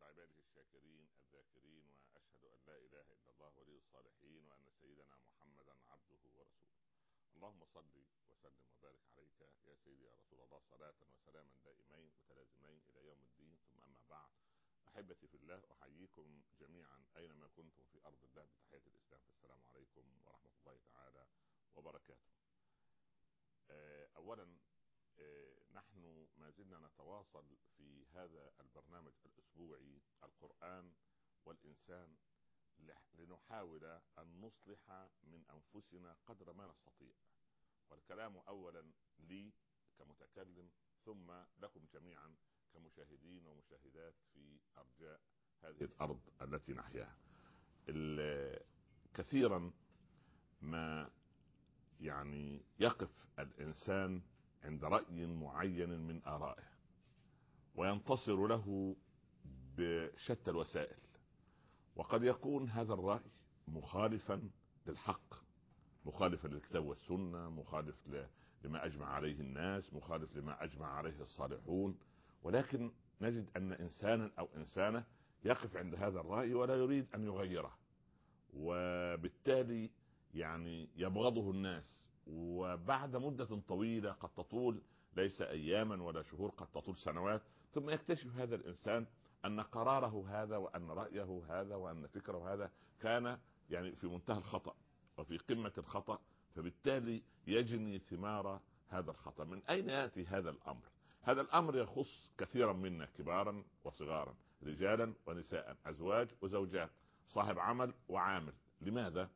عباده الشاكرين الذاكرين، وأشهد أن لا إله إلا الله ولي الصالحين، وأن سيدنا محمدا عبده ورسوله. اللهم صل وسلم وبارك عليك يا سيدي يا رسول الله، صلاة وسلاما دائمين متلازمين إلى يوم الدين. ثم أما بعد، أحبتي في الله، أحييكم جميعا أينما كنتم في أرض الله بتحية الإسلام. السلام عليكم ورحمة الله تعالى وبركاته. أولا، نحن ما زلنا نتواصل في هذا البرنامج الأسبوعي القرآن والإنسان لنحاول أن نصلح من أنفسنا قدر ما نستطيع، والكلام أولا لي كمتكلم، ثم لكم جميعا كمشاهدين ومشاهدات في أرجاء هذه الأرض التي نحياها. كثيرا ما يقف الإنسان عند رأي معين من آرائه وينتصر له بشتى الوسائل، وقد يكون هذا الرأي مخالفا للحق، مخالفا للكتاب والسنة، مخالف لما أجمع عليه الناس، مخالف لما أجمع عليه الصالحون، ولكن نجد أن إنسانا أو إنسانة يقف عند هذا الرأي ولا يريد أن يغيره، وبالتالي يبغضه الناس. وبعد مدة طويلة قد تطول ليس أياما ولا شهور، قد تطول سنوات، ثم يكتشف هذا الإنسان أن قراره هذا وأن رأيه هذا وأن فكره هذا كان في منتهى الخطأ وفي قمة الخطأ، فبالتالي يجني ثمار هذا الخطأ. من أين يأتي هذا الأمر؟ هذا الأمر يخص كثيرا منا، كبارا وصغارا، رجالا ونساء، أزواج وزوجات، صاحب عمل وعامل. لماذا؟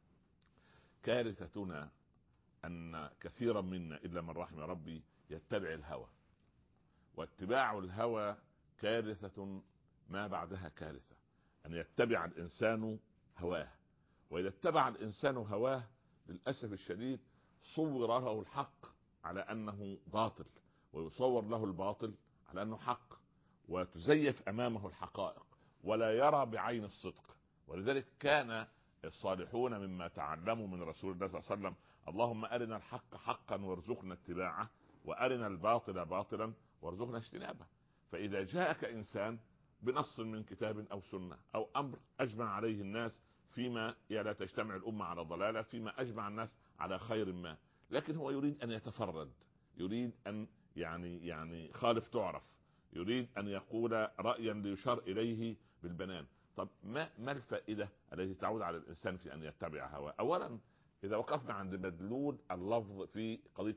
كارثتنا أن كثيرا منا إلا من رحم ربي يتبع الهوى، واتباع الهوى كارثة ما بعدها كارثة. أن يتبع الإنسان هواه، وإذا اتبع الإنسان هواه للأسف الشديد صور له الحق على أنه باطل، ويصور له الباطل على أنه حق، وتزيف أمامه الحقائق ولا يرى بعين الصدق. ولذلك كان الصالحون مما تعلموا من رسول الله صلى الله عليه وسلم: اللهم أرنا الحق حقا وارزقنا اتباعه، وأرنا الباطل باطلا وارزقنا اجتنابه. فإذا جاءك إنسان بنص من كتاب أو سنة أو أمر أجمع عليه الناس فيما لا تجتمع الأمة على ضلالة، فيما أجمع الناس على خير ما، لكن هو يريد أن يتفرد، يريد أن خالف تعرف، يريد أن يقول رأيا ليشار إليه بالبنان. طب ما الفائدة التي تعود على الإنسان في أن يتبع هواه؟ أولا، إذا وقفنا عند مدلول اللفظ في قضية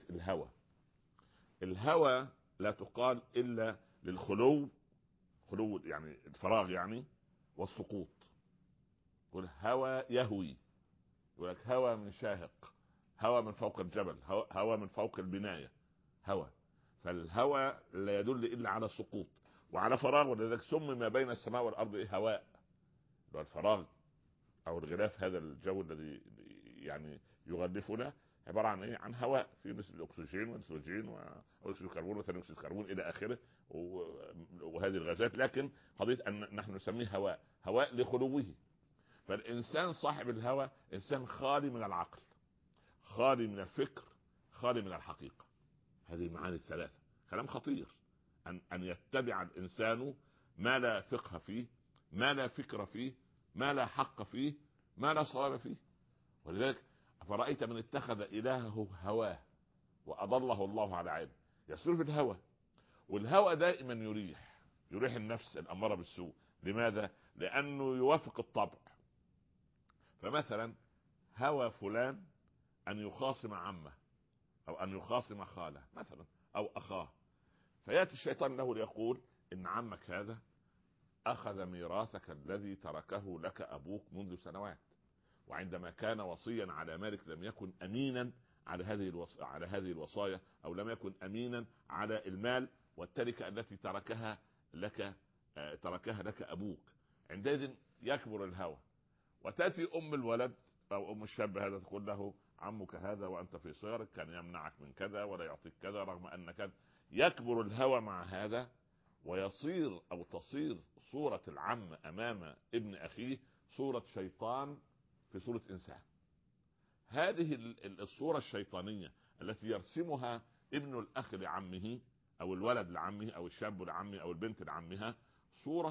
الهوى لا تقال إلا للخلو، خلو الفراغ والسقوط. يقول هوى يهوي، يقول لك هوى من شاهق، هوى من فوق الجبل، هوى من فوق البناية، هوى. فالهوى لا يدل إلا على السقوط وعلى فراغ، ولذلك سمي ما بين السماء والأرض هواء، الفراغ أو الغلاف، هذا الجو الذي يغلفنا عبارة عن هواء في مثل الأكسجين والنيتروجين وأكسيد الكربون وثاني أكسيد الكربون إلى آخره، وهذه الغازات. لكن قضية أن نحن نسميه هواء لخلوه. فالإنسان صاحب الهوى إنسان خالي من العقل، خالي من الفكر، خالي من الحقيقة. هذه المعاني الثلاثة كلام خطير، أن يتبع الإنسان ما لا فقه فيه، ما لا فكر فيه، ما لا حق فيه، ما لا صواب فيه. ولذلك فرأيت من اتخذ إلهه هواه وأضله الله على علم، يسير في الهوى. والهوى دائما يريح النفس الأمارة بالسوء. لماذا؟ لأنه يوافق الطبع. فمثلا هوى فلان أن يخاصم عمه أو أن يخاصم خاله مثلا أو أخاه، فيأتي الشيطان له ليقول إن عمك هذا أخذ ميراثك الذي تركه لك أبوك منذ سنوات، وعندما كان وصيا على مالك لم يكن أمينا على هذه الوصايا، أو لم يكن أمينا على المال والتركة التي تركها لك أبوك. عندئذ يكبر الهوى، وتأتي أم الولد أو أم الشاب هذا تقول له عمك هذا وأنت في صغرك كان يمنعك من كذا ولا يعطيك كذا رغم أنك. يكبر الهوى مع هذا ويصير أو تصير صورة العم أمام ابن أخيه صورة شيطان في صورة إنسان. هذه الصورة الشيطانية التي يرسمها ابن الأخ لعمه أو الولد لعمه أو الشاب لعمه أو البنت لعمها صورة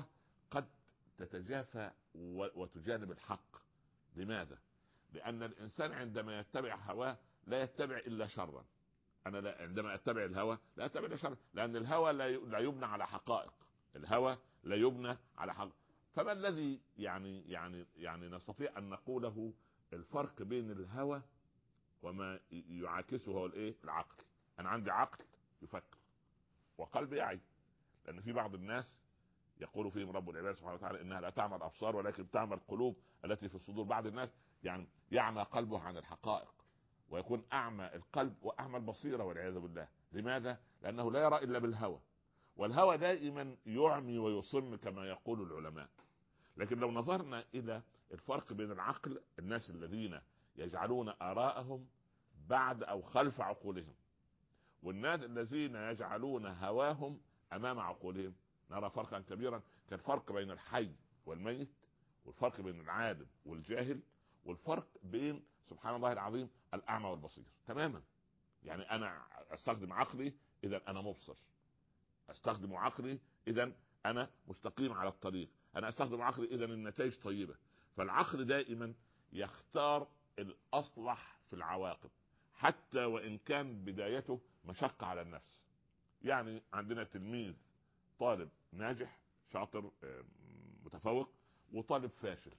قد تتجافى وتجانب الحق. لماذا؟ لأن الإنسان عندما يتبع هواه لا يتبع إلا شرا. أنا لا، عندما أتبع الهوى لا أتبع إلا شرا، لأن الهوى لا يبنى على حقائق. الهوى لا يبنى على حقائق. فما الذي يعني نستطيع أن نقوله الفرق بين الهوى وما يعاكسه هو الايه؟ العقل. انا عندي عقل يفكر وقلب يعي، لان في بعض الناس يقول فيهم رب العباد سبحانه وتعالى انها لا تعمى الابصار ولكن تعمى القلوب التي في الصدور. بعض الناس يعني يعمى قلبه عن الحقائق ويكون اعمى القلب واعمى البصيره والعياذ بالله. لماذا؟ لانه لا يرى الا بالهوى، والهوى دائما يعمي ويصم كما يقول العلماء. لكن لو نظرنا الى الفرق بين العقل، الناس الذين يجعلون آراءهم بعد أو خلف عقولهم، والناس الذين يجعلون هواهم أمام عقولهم، نرى فرقا كبيرا. كالفرق بين الحي والميت، والفرق بين العالم والجاهل، والفرق بين سبحان الله العظيم الأعمى والبصير تماما. يعني أنا أستخدم عقلي إذا أنا مبصر، أستخدم عقلي إذا أنا مستقيم على الطريق، أنا أستخدم عقلي إذا النتائج طيبة. فالعقل دائما يختار الأصلح في العواقب حتى وإن كان بدايته مشقة على النفس. يعني عندنا تلميذ طالب ناجح شاطر متفوق، وطالب فاشل.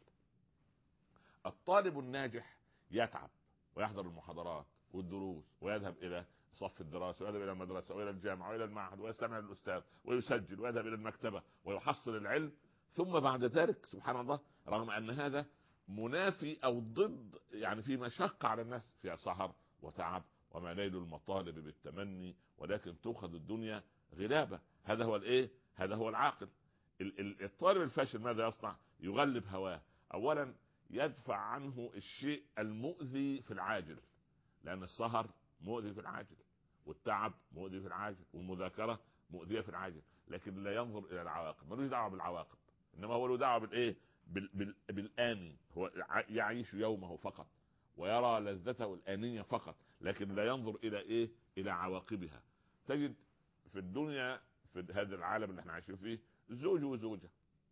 الطالب الناجح يتعب ويحضر المحاضرات والدروس ويذهب إلى صف الدراسة ويذهب إلى المدرسة وإلى الجامعة وإلى المعهد ويستمع للأستاذ ويسجل ويذهب إلى المكتبة ويحصل العلم. ثم بعد ذلك سبحان الله، رغم أن هذا منافي أو ضد، يعني في مشقة على الناس، فيها سهر وتعب وما نيل المطالب بالتمني ولكن تؤخذ الدنيا غلابة. هذا هو الايه؟ هذا هو العاقل. الطالب الفاشل ماذا يصنع؟ يغلب هواه. اولا يدفع عنه الشيء المؤذي في العاجل، لان السهر مؤذي في العاجل، والتعب مؤذي في العاجل، والمذاكرة مؤذية في العاجل، لكن لا ينظر الى العواقب، ملوش دعوة بالعواقب، انما هو له دعوة بالايه؟ بالآني. هو يعيش يومه فقط ويرى لذته الآنية فقط، لكن لا ينظر الى ايه؟ الى عواقبها. تجد في الدنيا، في هذا العالم اللي احنا عايشين فيه، زوج وزوجة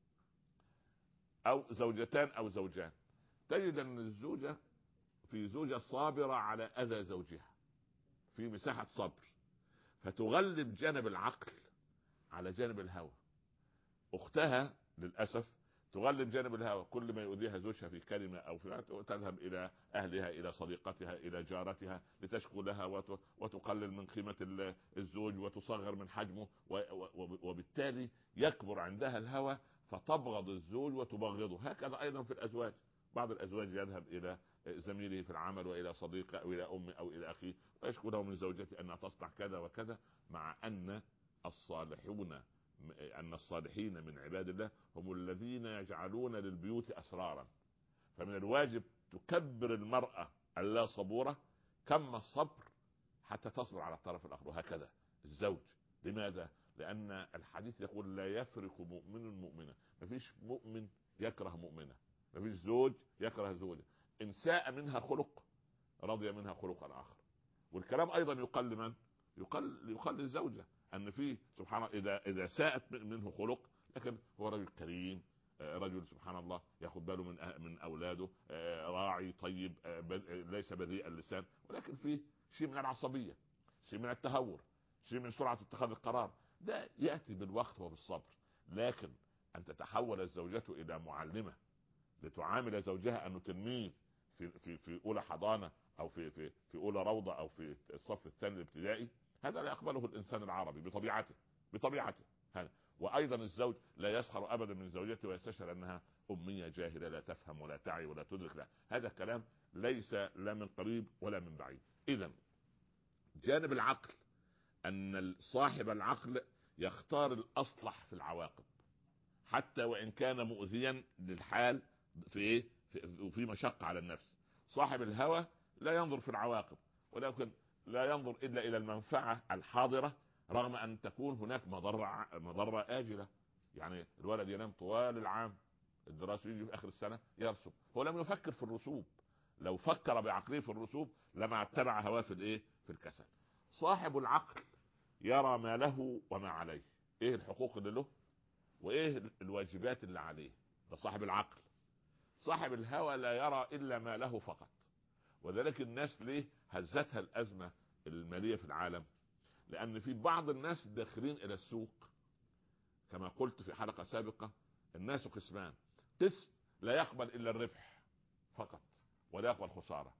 او زوجتان او زوجان، تجد ان الزوجة في زوجة صابرة على اذى زوجها، في مساحة صبر، فتغلب جانب العقل على جانب الهوى. اختها للأسف تغلب جانب الهوى، كل ما يؤذيها زوجها في كلمة أو في تذهب إلى أهلها، إلى صديقتها، إلى جارتها لتشكو لها وتقلل من قيمة الزوج وتصغر من حجمه، وبالتالي يكبر عندها الهوى فتبغض الزوج وتبغضه. هكذا أيضا في الأزواج، بعض الأزواج يذهب إلى زميله في العمل وإلى صديقه أو إلى أمه أو إلى أخيه ويشكو له من زوجته أنها تصنع كذا وكذا، مع أن الصالحين من عباد الله هم الذين يجعلون للبيوت أسرارا. فمن الواجب تكبر المرأة اللا صبورة كم الصبر حتى تصبر على الطرف الآخر، وهكذا الزوج. لماذا؟ لأن الحديث يقول لا يفرق مؤمن مؤمنة. مفيش مؤمن يكره مؤمنة، مفيش زوج يكره زوجة. إن ساء منها خلق رضي منها خلقا آخر. والكلام أيضا يقال لمن؟ يقال للزوجة، ان في سبحان الله اذا ساءت منه خلق، لكن هو رجل كريم، رجل سبحان الله ياخذ باله من اولاده، راعي طيب، ليس بذيء اللسان، ولكن في شيء من العصبيه، شيء من التهور، شيء من سرعه اتخاذ القرار، ده ياتي بالوقت وبالصبر. لكن ان تتحول الزوجة الى معلمه لتعامل زوجها انه تلميذ في اولى حضانه او في اولى روضه او في الصف الثاني الابتدائي، هذا لا يقبله الانسان العربي بطبيعته هذا. وايضا الزوج لا يسخر ابدا من زوجته ويستشعر انها اميه جاهله لا تفهم ولا تعي ولا تدرك، لا، هذا كلام ليس لا من قريب ولا من بعيد. اذا جانب العقل ان صاحب العقل يختار الاصلح في العواقب حتى وان كان مؤذيا للحال في مشقة على النفس. صاحب الهوى لا ينظر في العواقب، ولكن لا ينظر إلا إلى المنفعة الحاضرة، رغم أن تكون هناك مضرة آجلة. يعني الولد ينام طوال العام الدراسي، يجي في آخر السنة يرسب، هو لم يفكر في الرسوب. لو فكر بعقله في الرسوب لما اتبع هواه في الكسل. صاحب العقل يرى ما له وما عليه، ايه الحقوق اللي له وايه الواجبات اللي عليه. ده صاحب العقل. صاحب الهوى لا يرى الا ما له فقط. وذلك الناس ليه هزتها الازمه الماليه في العالم؟ لان في بعض الناس داخلين الى السوق، كما قلت في حلقه سابقه، الناس قسمان: قسم لا يقبل الا الربح فقط ولا يقبل خساره،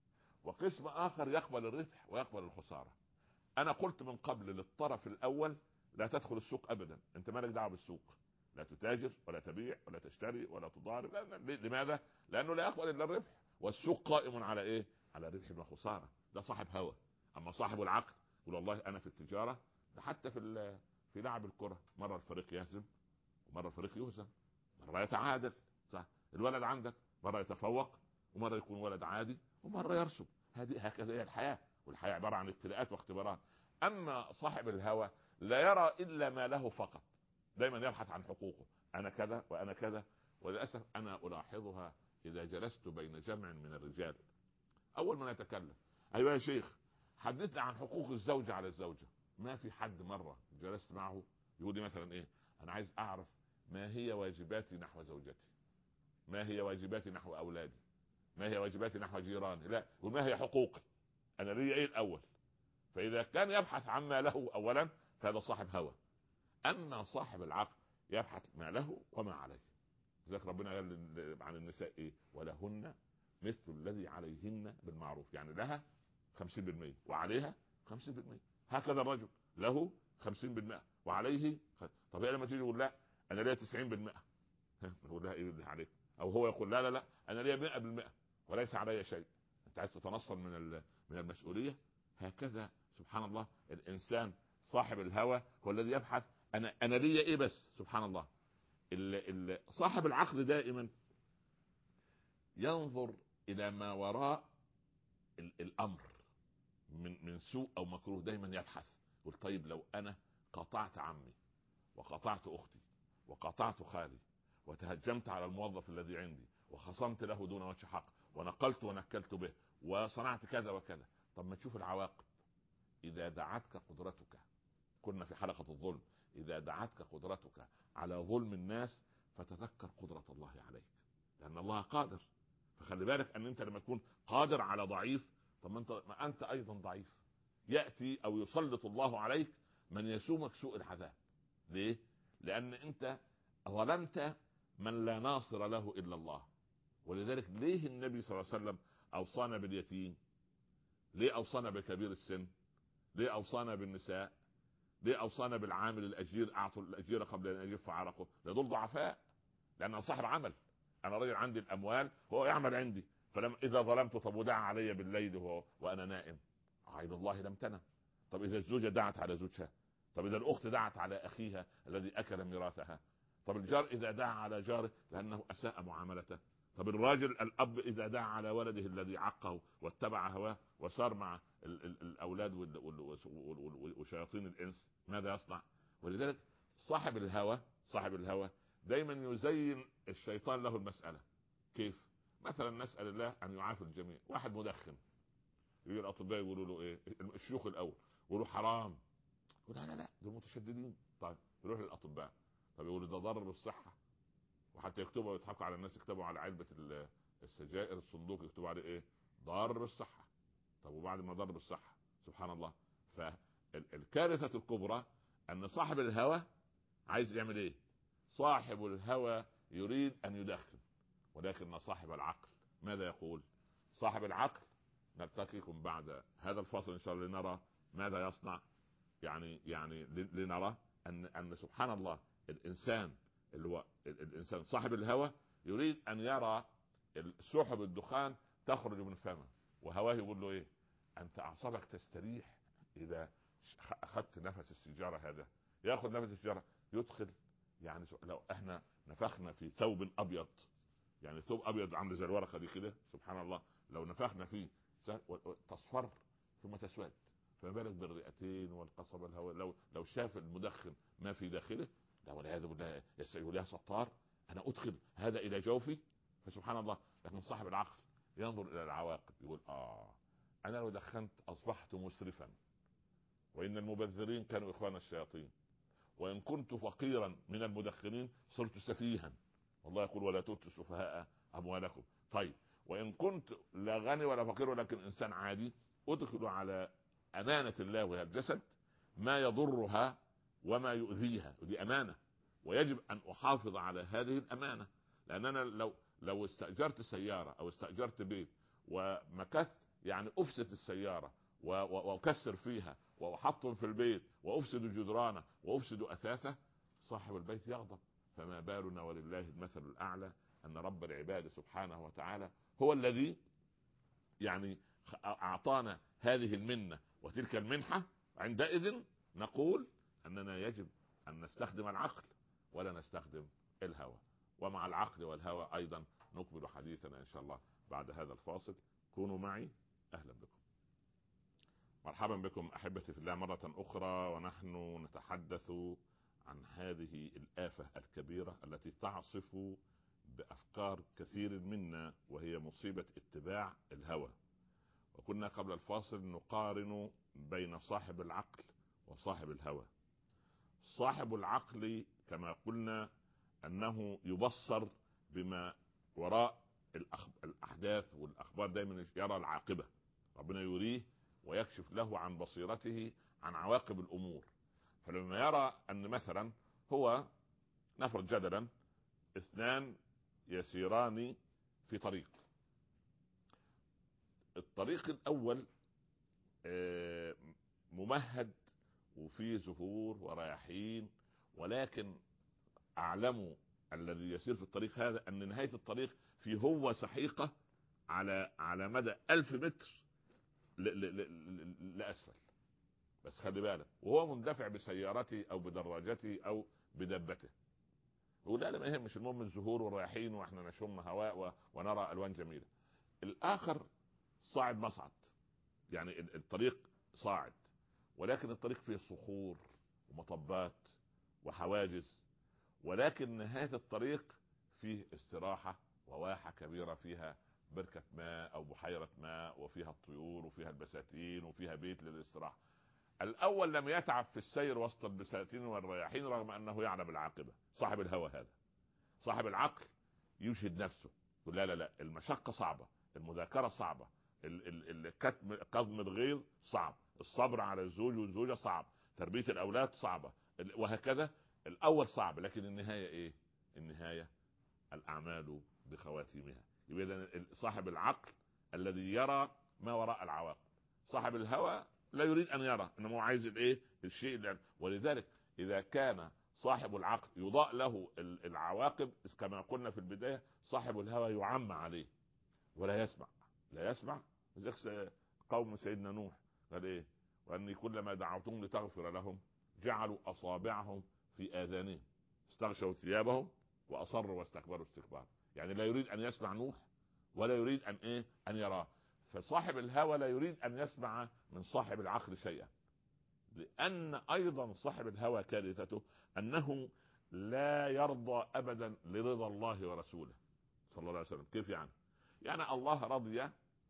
وقسم اخر يقبل الربح ويقبل الخساره. انا قلت من قبل للطرف الاول: لا تدخل السوق ابدا، انت مالك دعوه بالسوق، لا تتاجر ولا تبيع ولا تشتري ولا تضارب. لماذا؟ لانه لا يقبل الا الربح، والسوق قائم على ايه؟ على ربح وخساره. ده صاحب هوى. اما صاحب العقل يقول والله انا في التجاره، ده حتى في لعب الكره، مره الفريق يهزم ومره الفريق يهزم، مره يتعادل. صح؟ الولد عندك مره يتفوق ومره يكون ولد عادي ومره يرسب. هكذا هي الحياه، والحياه عباره عن ابتلاءات واختبارات. اما صاحب الهوى لا يرى الا ما له فقط، دايما يبحث عن حقوقه: انا كذا وانا كذا. وللاسف انا الاحظها اذا جلست بين جمع من الرجال، اول ما نتكلم: ايوه يا شيخ حدثنا عن حقوق الزوجه على الزوجه. ما في حد مره جلست معه يقول لي مثلا ايه: انا عايز اعرف ما هي واجباتي نحو زوجتي، ما هي واجباتي نحو اولادي، ما هي واجباتي نحو جيراني. لا، وما هي حقوقي انا لي ايه الاول. فاذا كان يبحث عما له اولا فهذا صاحب هوى. اما صاحب العقل يبحث ما له وما عليه. ذلك ربنا قال عن النساء ايه: ولهن مثل الذي عليهن بالمعروف. يعني لها 50% وعليها 50%. هكذا الرجل له 50% وعليه طب هي لما تيجي يقول لا انا ليا 90%، نقول لها ايه اللي عليك؟ او هو يقول لا لا لا انا ليا 100% وليس علي شيء. انت عايز تتنصل من المسؤوليه؟ هكذا سبحان الله الانسان صاحب الهوى هو الذي يبحث: انا ليا ايه بس. سبحان الله. صاحب العقل دائما ينظر الى ما وراء الامر من سوء او مكروه. دايما يبحث يقول: طيب لو انا قطعت عمي وقطعت اختي وقطعت خالي وتهجمت على الموظف الذي عندي وخصمت له دون وجه حق ونقلت ونكلت به وصنعت كذا وكذا، طب ما تشوف العواقب. اذا دعتك قدرتك، كنا في حلقة الظلم، اذا دعتك قدرتك على ظلم الناس فتذكر قدرة الله عليك، لان الله قادر. فخلي بالك ان انت لما تكون قادر على ضعيف، طب ما انت ايضا ضعيف. يأتي او يسلط الله عليك من يسومك سوء العذاب. ليه؟ لان انت ظلمت من لا ناصر له الا الله. ولذلك ليه النبي صلى الله عليه وسلم اوصانا باليتيم؟ ليه اوصانا بكبير السن؟ ليه اوصانا بالنساء؟ ليه اوصانا بالعامل الاجير؟ اعطوا الاجير قبل ان يجف عرقه. دول ضعفاء، لان انا صاحب عمل، انا راجل عندي الاموال هو يعمل عندي. فلما اذا ظلمته طب ودعا علي بالليل وانا نائم، عين الله لم تنم. طب اذا الزوجه دعت على زوجها، طب اذا الاخت دعت على اخيها الذي اكل ميراثها، طب الجار اذا دعا على جاره لانه اساء معاملته، طب الراجل الاب اذا دعا على ولده الذي عقه واتبع هواه وصار مع الاولاد وشياطين الانس، ماذا يصنع؟ ولذلك صاحب الهوى دايما يزين الشيطان له المسألة. كيف؟ مثلا نسأل الله ان يعافي الجميع. واحد مدخن، يجي الاطباء يقولوا له ايه؟ الشيوخ الاول يقولوا حرام، يقول لا لا لا دول متشددين. طيب يروح للاطباء، طب يقولوا ده ضرر بالصحة. وحتى يكتبوا ويضحكوا على الناس، يكتبوا على علبة السجائر الصندوق يكتبوا عليه ايه؟ ضار بالصحة. طب وبعد ما ضر بالصحة، سبحان الله. فالكارثة الكبرى ان صاحب الهوى عايز يعمل ايه؟ صاحب الهوى يريد ان يدخن، ولكن صاحب العقل ماذا يقول؟ صاحب العقل نلتقيكم بعد هذا الفصل ان شاء الله لنرى ماذا يصنع. يعني لنرى ان سبحان الله الانسان اللي هو الانسان صاحب الهوى يريد ان يرى سحب الدخان تخرج من فمه، وهواه يقول له ايه؟ انت اعصابك تستريح اذا اخذت نفس السيجاره. هذا ياخذ نفس السيجاره يدخل. يعني لو احنا نفخنا في ثوب ابيض، يعني ثوب ابيض عامل زي الورقه دي كده، سبحان الله، لو نفخنا فيه تصفر ثم تسود، فما بالك بالرئتين والقصبة الهواء؟ لو شاف المدخن ما في داخله، لا والعياذ بالله يقول يا ستار انا ادخل هذا الى جوفي. فسبحان الله. لكن صاحب العقل ينظر الى العواقب، يقول انا لو دخنت اصبحت مسرفا، وان المبذرين كانوا اخوان الشياطين، وإن كنت فقيرا من المدخنين صرت سفيها. والله يقول ولا تؤتوا السفهاء أموالكم. طيب وإن كنت لا غني ولا فقير ولكن إنسان عادي، أدخل على أمانة الله وهي الجسد ما يضرها وما يؤذيها، ودي أمانة ويجب أن أحافظ على هذه الأمانة. لأن أنا لو استأجرت سيارة أو استأجرت بيت ومكثت يعني أفسد السيارة وأكسر فيها وأحطم في البيت وأفسد جدرانه وأفسد أثاثه، صاحب البيت يغضب. فما بالنا ولله المثل الأعلى أن رب العباد سبحانه وتعالى هو الذي يعني أعطانا هذه المنة وتلك المنحة. عندئذ نقول أننا يجب أن نستخدم العقل ولا نستخدم الهوى. ومع العقل والهوى أيضا نكمل حديثنا إن شاء الله بعد هذا الفاصل. كونوا معي. أهلا بكم، مرحبا بكم أحبتي في الله مرة أخرى، ونحن نتحدث عن هذه الآفة الكبيرة التي تعصف بأفكار كثير منا، وهي مصيبة اتباع الهوى. وكنا قبل الفاصل نقارن بين صاحب العقل وصاحب الهوى. صاحب العقل كما قلنا أنه يبصر بما وراء الأحداث والأخبار، دائما يرى العاقبة، ربنا يريه ويكشف له عن بصيرته عن عواقب الأمور. فلما يرى أن مثلا هو نفرض جدلا اثنان يسيران في طريق، الطريق الأول ممهد وفيه زهور ورياحين، ولكن أعلم الذي يسير في الطريق هذا أن نهاية الطريق في هو سحيقة على مدى 1000 متر لأسفل. بس خلي بالك وهو مندفع بسيارته أو بدراجته أو بدبته، يقول لا ما يهمش، المهم الزهور والرياحين واحنا نشم هواء ونرى ألوان جميلة. الآخر صاعد مصعد، يعني الطريق صاعد ولكن الطريق فيه صخور ومطبات وحواجز، ولكن نهاية الطريق فيه استراحة وواحة كبيرة فيها بركة ماء أو بحيرة ماء وفيها الطيور وفيها البساتين وفيها بيت للاستراحة. الأول لم يتعب في السير وسط البساتين والرياحين رغم أنه يعلم العاقبة. صاحب الهوى هذا، صاحب العقل يشهد نفسه، يقول لا لا لا المشقة صعبة، المذاكرة صعبة، قضم الغيظ صعب، الصبر على الزوج والزوجة صعب، تربية الأولاد صعبة، وهكذا. الأول صعب لكن النهاية إيه؟ النهاية الأعمال بخواتيمها. يبقى صاحب العقل الذي يرى ما وراء العواقب. صاحب الهوى لا يريد أن يرى، إنما هو عايز الإيه؟ الشيء اللي. ولذلك إذا كان صاحب العقل يضاء له العواقب كما قلنا في البداية، صاحب الهوى يعم عليه ولا يسمع. لا يسمع. قوم سيدنا نوح قال إيه؟ وأني كلما دعوتهم لتغفر لهم جعلوا أصابعهم في آذانهم استغشوا ثيابهم وأصروا واستكبروا استكبارا. يعني لا يريد أن يسمع نوح ولا يريد أن يراه. فصاحب الهوى لا يريد أن يسمع من صاحب العقل شيئا، لأن أيضا صاحب الهوى كارثته أنه لا يرضى أبدا لرضا الله ورسوله صلى الله عليه وسلم. كيف يعني؟ يعني الله رضي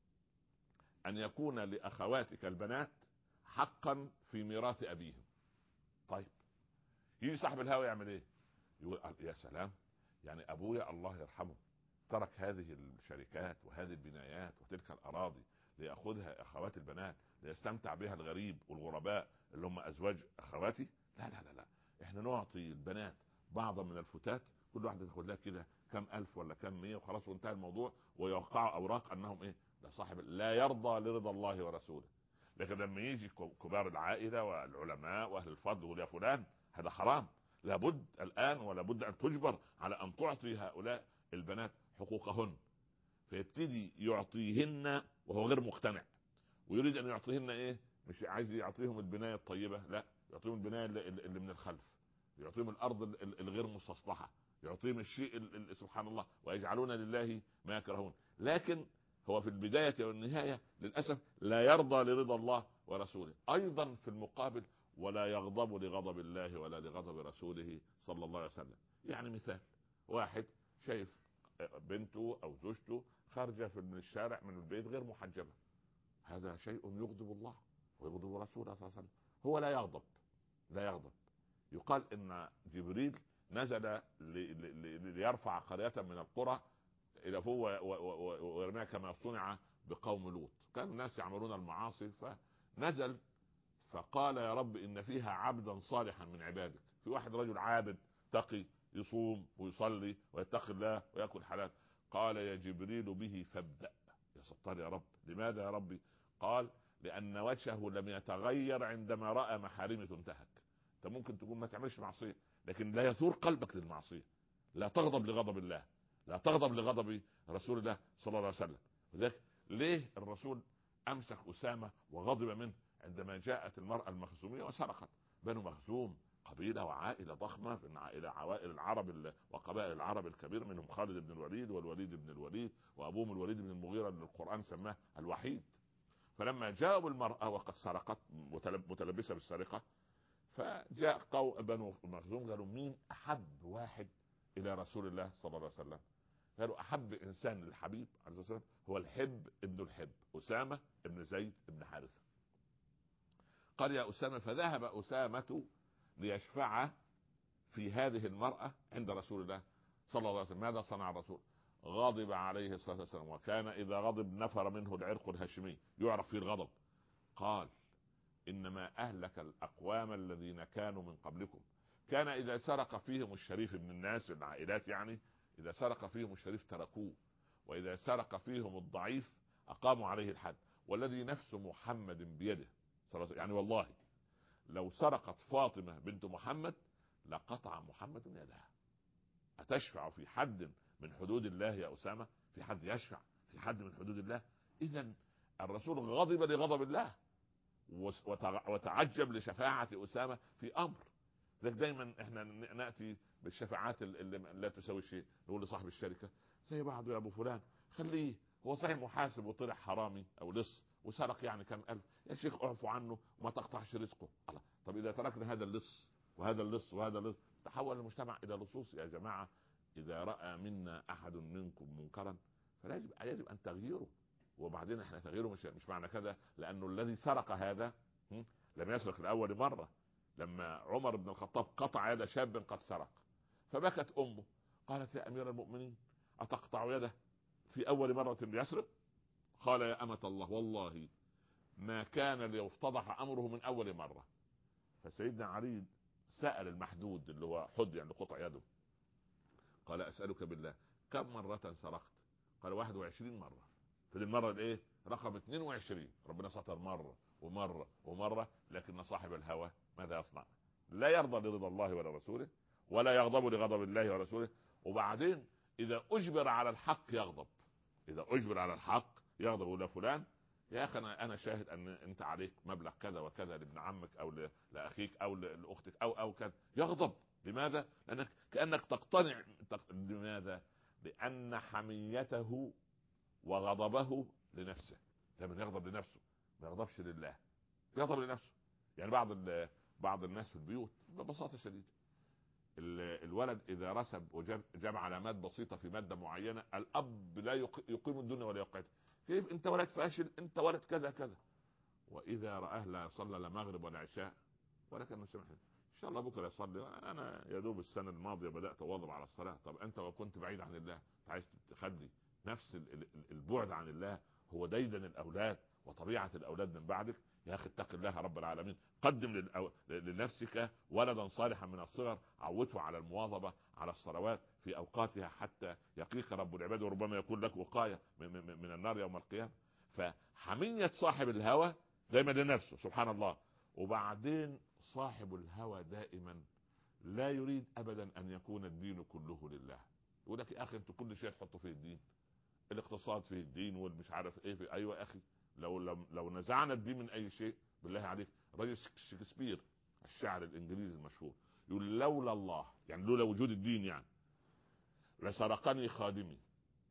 أن يكون لأخواتك البنات حقا في ميراث أبيهم. طيب يجي صاحب الهوى يعمل إيه؟ يقول يا سلام، يعني أبويا الله يرحمه ترك هذه الشركات وهذه البنايات وتلك الأراضي ليأخذها أخوات البنات ليستمتع بها الغريب والغرباء اللي هم أزواج أخواتي. لا لا لا لا، إحنا نعطي البنات بعضا من الفتات، كل واحدة تاخد لها كده كم ألف ولا كم 100 وخلاص وانتهى الموضوع، ويوقعوا أوراق أنهم إيه؟ لا، صاحب لا يرضى لرضا الله ورسوله. لكن لما يجي كبار العائلة والعلماء وأهل الفضل يقول يا فلان هذا حرام، لابد الآن ولا بد أن تجبر على أن تعطي هؤلاء البنات حقوقهن، فيبتدي يعطيهن وهو غير مقتنع، ويريد أن يعطيهن إيه؟ مش عايز يعطيهم البناية الطيبة، لا، يعطيهم البناية اللي من الخلف، يعطيهم الأرض الغير مستصلحة، يعطيهم الشيء سبحان الله، ويجعلون لله ما يكرهون. لكن هو في البداية والنهاية للأسف لا يرضى لرضا الله ورسوله. أيضا في المقابل ولا يغضب لغضب الله ولا لغضب رسوله صلى الله عليه وسلم. يعني مثال، واحد شايف بنته أو زوجته خارجة من الشارع من البيت غير محجبة، هذا شيء يغضب الله ويغضب رسوله صلى الله عليه وسلم. هو لا يغضب، لا يغضب، يقال ان جبريل نزل ليرفع قرية من القرى الى فوق ويرميها كما صنع بقوم لوط. كان الناس يعملون المعاصي، فنزل فقال يا رب ان فيها عبدا صالحا من عبادك. في واحد رجل عابد تقي يصوم ويصلي ويتقي الله ويأكل حلال. قال يا جبريل به فابدأ. يا ستار يا رب. لماذا يا ربي؟ قال لأن وجهه لم يتغير عندما رأى محارمه تنتهك. انت ممكن تكون ما تعملش معصية، لكن لا يثور قلبك للمعصية. لا تغضب لغضب الله، لا تغضب لغضب رسول الله صلى الله عليه وسلم. وذلك ليه الرسول أمسك أسامة وغضب منه عندما جاءت المرأة المخزومية وسرقت؟ بنو مخزوم قبيلة وعائلة ضخمة من عوائل العرب وقبائل العرب الكبير، منهم خالد بن الوليد والوليد بن الوليد وأبوهم الوليد بن المغيرة اللي القرآن سماه الوحيد. فلما جاءوا المرأة وقد سرقت متلبسة بالسرقة، فجاء بنو مخزوم قالوا مين أحب واحد إلى رسول الله صلى الله عليه وسلم؟ قالوا أحب إنسان للحبيب عليه الصلاة والسلام هو الحب ابن الحب أسامة ابن زيد ابن حارثة. قال يا أسامة. فذهب أسامة ليشفع في هذه المرأة عند رسول الله صلى الله عليه وسلم. ماذا صنع الرسول؟ غضب عليه الصلاة والسلام، وكان إذا غضب نفر منه العرق الهاشمي يعرف فيه الغضب. قال إنما أهلك الأقوام الذين كانوا من قبلكم كان إذا سرق فيهم الشريف من الناس العائلات، يعني إذا سرق فيهم الشريف تركوه، وإذا سرق فيهم الضعيف أقاموا عليه الحد. والذي نفس محمد بيده يعني والله لو سرقت فاطمة بنت محمد لقطع محمد يدها. أتشفع في حد من حدود الله يا أسامة؟ في حد يشفع في حد من حدود الله؟ إذن الرسول غضب لغضب الله وتعجب لشفاعة أسامة في أمر. ذلك دايما احنا نأتي بالشفاعات اللي لا تساوي شيء. نقول لصاحب الشركة زي بعضه يا أبو فلان خليه، هو صحيح محاسب وطلع حرامي أو لص وسرق يعني كم ألف، يا شيخ اعفو عنه وما تقطعش رزقه. الله. طب إذا تركنا هذا اللص وهذا اللص وهذا اللص تحول المجتمع إلى لصوص. يا جماعة إذا رأى منا أحد منكم منكرا فلا يجب أن تغييره. وبعدين احنا تغييره مش معنى كذا لأنه الذي سرق هذا لم يسرق لأول مرة. لما عمر بن الخطاب قطع يد شاب قد سرق فبكت أمه قالت يا أمير المؤمنين أتقطع يده في أول مرة يسرق؟ قال يا أمة الله والله ما كان ليفتضح أمره من أول مرة. فسيدنا علي سأل المحدود اللي هو حد يعني قطع يده، قال أسألك بالله كم مرة سرقت؟ قال 21 مرة. في المرة الايه رقم 22 ربنا ستر مرة ومرة ومرة. لكن صاحب الهوى ماذا يصنع؟ لا يرضى لرضا الله ولا رسوله ولا يغضب لغضب الله ورسوله. وبعدين إذا أجبر على الحق يغضب. إذا أجبر على الحق يغضب. ولا فلان يا أخي أنا شاهد أن أنت عليك مبلغ كذا وكذا لابن عمك أو لأخيك أو لأختك أو كذا، يغضب. لماذا؟ لأنك كأنك تقتنع. لماذا؟ لأن حميته وغضبه لنفسه. لما يغضب لنفسه ما يغضبش لله، يغضب لنفسه. يعني بعض الناس في البيوت ببساطة شديدة الولد إذا رسب وجاب علامات بسيطة في مادة معينة الأب لا يقيم الدنيا ولا يقعدها. كيف أنت ولد فاشل، أنت ولد كذا كذا. وإذا رآه لا صلى لا مغرب ولا عشاء ولا كان مسمح إن شاء الله بكرة يصلي. أنا يا دوب السنة الماضية بدأت أواظب على الصلاة. طب أنت وكنت بعيد عن الله عايز تخلي نفس البعد عن الله هو ديدن الأولاد وطبيعة الأولاد من بعدك؟ يا أخي اتق الله رب العالمين. قدم لنفسك ولدا صالحا من الصغر، عوده على المواظبة على الصلوات في أوقاتها حتى يقيك رب العباد وربما يكون لك وقاية من النار يوم القيامة. فحمية صاحب الهوى دائما لنفسه سبحان الله. وبعدين صاحب الهوى دائما لا يريد أبدا أن يكون الدين كله لله. يقول لك يا أخي أنتوا كل شيء تحطوا فيه الدين، الاقتصاد فيه الدين والمش عارف ايه في ايوه اخي لو نزعنا الدين من اي شيء بالله عليك. رجل شكسبير الشاعر الانجليزي المشهور يقول لولا الله يعني لولا وجود الدين يعني لسرقني خادمي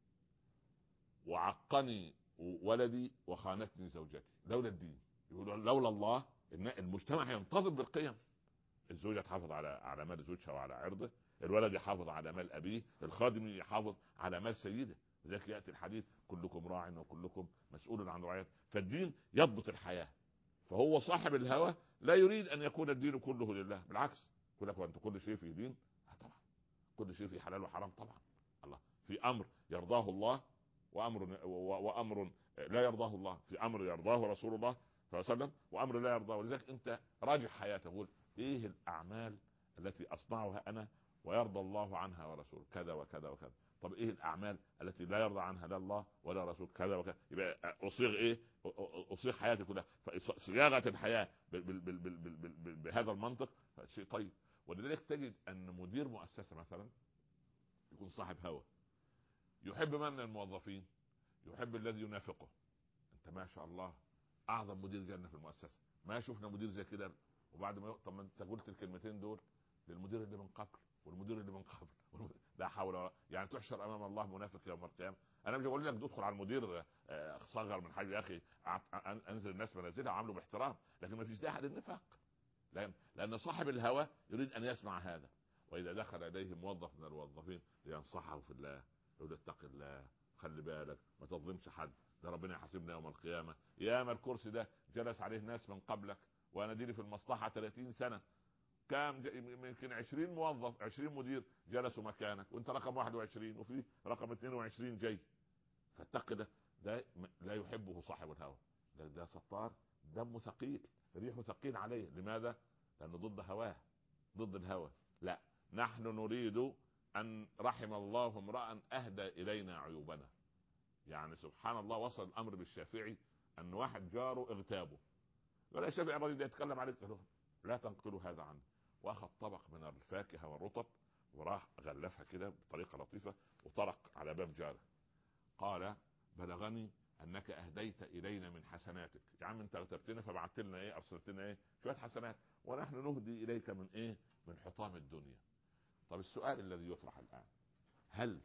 وعقني ولدي وخانتني زوجتي. لولا الدين. يقول لولا الله المجتمع ينتظم بالقيم. الزوجة تحافظ على مال زوجها وعلى عرضه، الولد يحافظ على مال أبيه، الخادم يحافظ على مال سيده. لذلك يأتي الحديث كلكم راع وكلكم مسؤول عن رعيته. فالدين يضبط الحياة. فهو صاحب الهوى لا يريد أن يكون الدين كله لله، بالعكس يقول لك وانت كل شيء في دين؟ طبعا كل شيء في حلال وحرام طبعا. الله في امر يرضاه الله وامر لا يرضاه الله، في امر يرضاه رسول الله صلى الله عليه وسلم وامر لا يرضاه. ولذلك انت راجع حياتك، قول ايه الاعمال التي اصنعها انا ويرضى الله عنها ورسوله؟ كذا وكذا وكذا. طب ايه الاعمال التي لا يرضى عنها لا الله ولا رسول؟ كذا وكذا. يبقى اصيغ ايه؟ اصيغ حياتي كلها. فصياغه الحياه بهذا المنطق شيء طيب. ولذلك تجد ان مدير مؤسسه مثلا يكون صاحب هوى، يحب من الموظفين؟ يحب الذي ينافقه. انت ما شاء الله اعظم مدير جنه في المؤسسه، ما شفنا مدير زي كده. وبعد ما طب ما انت قلت الكلمتين دول للمدير اللي من قبل والمدير اللي من قبل لا حول ولا يعني تحشر امام الله منافق يوم القيامه. انا مش بقول لك تدخل على المدير صغر من حاجه، يا اخي انزل الناس منازلها وعامله باحترام، لكن ما فيش داعي للنفاق. لان صاحب الهوى يريد ان يسمع هذا. واذا دخل اليه موظف من الموظفين لينصحه في الله، يقول اتق الله، خلي بالك ما تظلمش حد، ده ربنا يحاسبنا يوم القيامه. ياما الكرسي ده جلس عليه ناس من قبلك، وانا ديري في المصلحه 30 سنه، كام يمكن 20 موظف 20 مدير جلسوا مكانك وانت رقم 21 وفي رقم 22 جاي. فاتق ده لا يحبه صاحب الهوى. ده ستار دمه ثقيل، ريحه ثقيل عليه. لماذا؟ لانه ضد هواه، ضد الهوى. لا، نحن نريد ان رحم الله امرأ اهدى الينا عيوبنا. يعني سبحان الله وصل الامر بالشافعي ان واحد جاره اغتابه، ولا الشافعي الرجل يتكلم عليه لا تنقلوا هذا عنه. واخذ طبق من الفاكهه والرطب وراح غلفها كده بطريقه لطيفه وطرق على باب جاره. قال بلغني انك اهديت الينا من حسناتك. يا عم انت اغتبتنا فبعت لنا ايه؟ ارسلت لنا ايه؟ شويه حسنات، ونحن نهدي اليك من ايه؟ من حطام الدنيا. طب السؤال الذي يطرح الان، هل